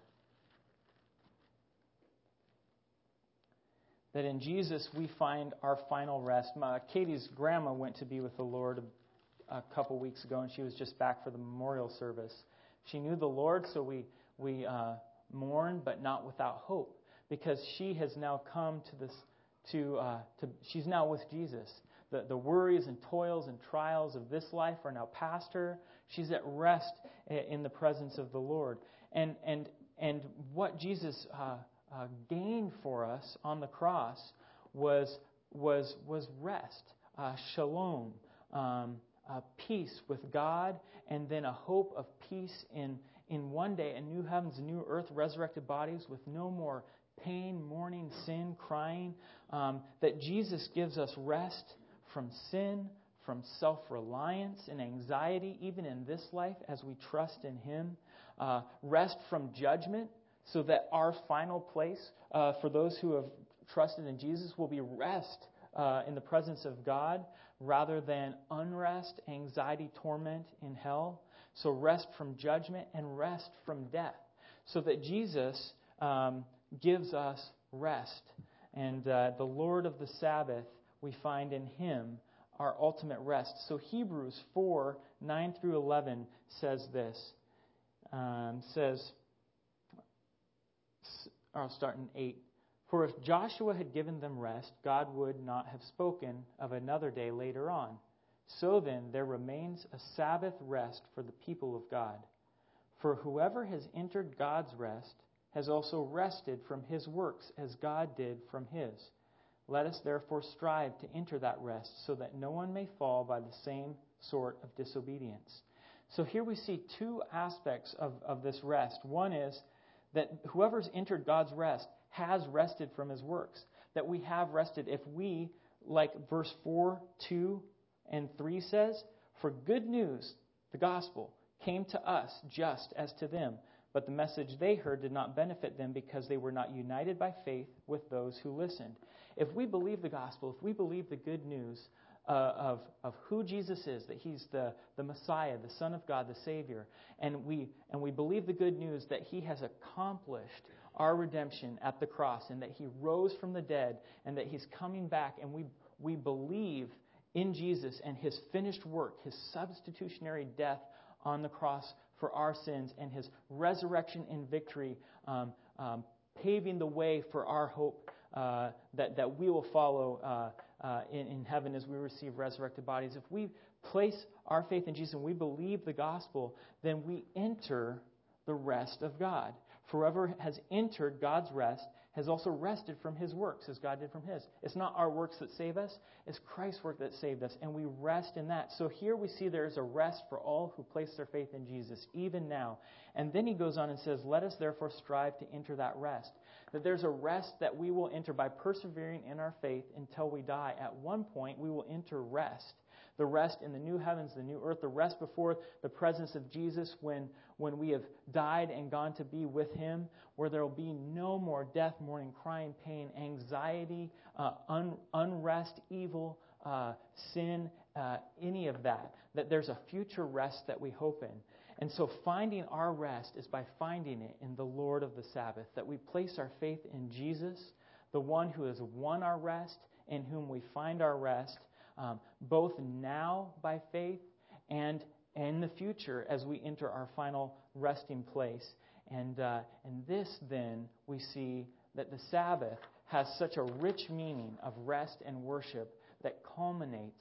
That in Jesus we find our final rest. Katie's grandma went to be with the Lord a couple weeks ago, and she was just back for the memorial service. She knew the Lord, so we mourn, but not without hope, because she has now come to this. She's now with Jesus. The worries and toils and trials of this life are now past her. She's at rest in the presence of the Lord. And what Jesus gained for us on the cross was rest, shalom, peace with God, and then a hope of peace in one day, a new heavens, a new earth, resurrected bodies with no more pain, mourning, sin, crying. That Jesus gives us rest from sin, from self-reliance and anxiety, even in this life as we trust in Him. Rest from judgment, so that our final place for those who have trusted in Jesus will be rest in the presence of God, rather than unrest, anxiety, torment in hell. So rest from judgment and rest from death. So that Jesus gives us rest. And the Lord of the Sabbath, we find in Him our ultimate rest. So Hebrews 4, 9 through 11 says this. I'll start in 8. For if Joshua had given them rest, God would not have spoken of another day later on. So then, there remains a Sabbath rest for the people of God. For whoever has entered God's rest has also rested from his works as God did from his. Let us therefore strive to enter that rest, so that no one may fall by the same sort of disobedience. So here we see two aspects of this rest. One is that whoever's entered God's rest has rested from his works. That we have rested if we, like verse 4, 2, and 3 says, for good news, the gospel, came to us just as to them. But the message they heard did not benefit them because they were not united by faith with those who listened. If we believe the gospel, if we believe the good news of who Jesus is, that He's the Messiah, the Son of God, the Savior, and we believe the good news that He has accomplished our redemption at the cross, and that He rose from the dead, and that He's coming back, and we believe in Jesus and His finished work, His substitutionary death on the cross for our sins, and His resurrection in victory, paving the way for our hope that we will follow in heaven as we receive resurrected bodies. If we place our faith in Jesus and we believe the gospel, then we enter the rest of God. For whoever has entered God's rest has also rested from his works as God did from his. It's not our works that save us, it's Christ's work that saved us, and we rest in that. So here we see there is a rest for all who place their faith in Jesus, even now. And then he goes on and says, let us therefore strive to enter that rest. That there's a rest that we will enter by persevering in our faith until we die. At one point, we will enter rest. The rest in the new heavens, the new earth, the rest before the presence of Jesus when we have died and gone to be with Him, where there will be no more death, mourning, crying, pain, anxiety, unrest, evil, sin, any of that. That there's a future rest that we hope in. And so finding our rest is by finding it in the Lord of the Sabbath. That we place our faith in Jesus, the one who has won our rest, in whom we find our rest, both now by faith and in the future as we enter our final resting place. And this then we see that the Sabbath has such a rich meaning of rest and worship that culminates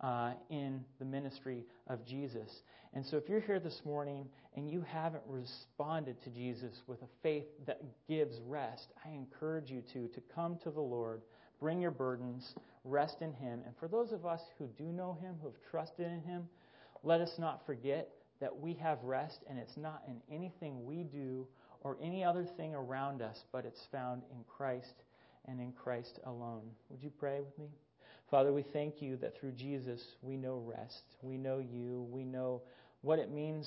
in the ministry of Jesus. And so if you're here this morning and you haven't responded to Jesus with a faith that gives rest, I encourage you to come to the Lord, bring your burdens, rest in Him. And for those of us who do know Him, who have trusted in Him, let us not forget that we have rest, and it's not in anything we do or any other thing around us, but it's found in Christ and in Christ alone. Would you pray with me? Father, we thank You that through Jesus we know rest. We know You. We know what it means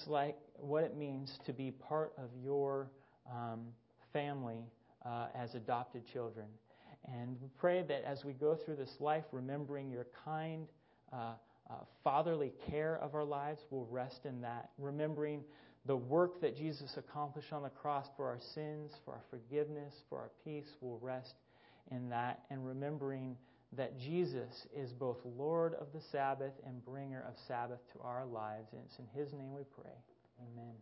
to be part of Your family as adopted children. And we pray that as we go through this life, remembering Your kind, fatherly care of our lives, we'll rest in that. Remembering the work that Jesus accomplished on the cross for our sins, for our forgiveness, for our peace, we'll rest in that. And remembering that Jesus is both Lord of the Sabbath and bringer of Sabbath to our lives. And it's in His name we pray. Amen.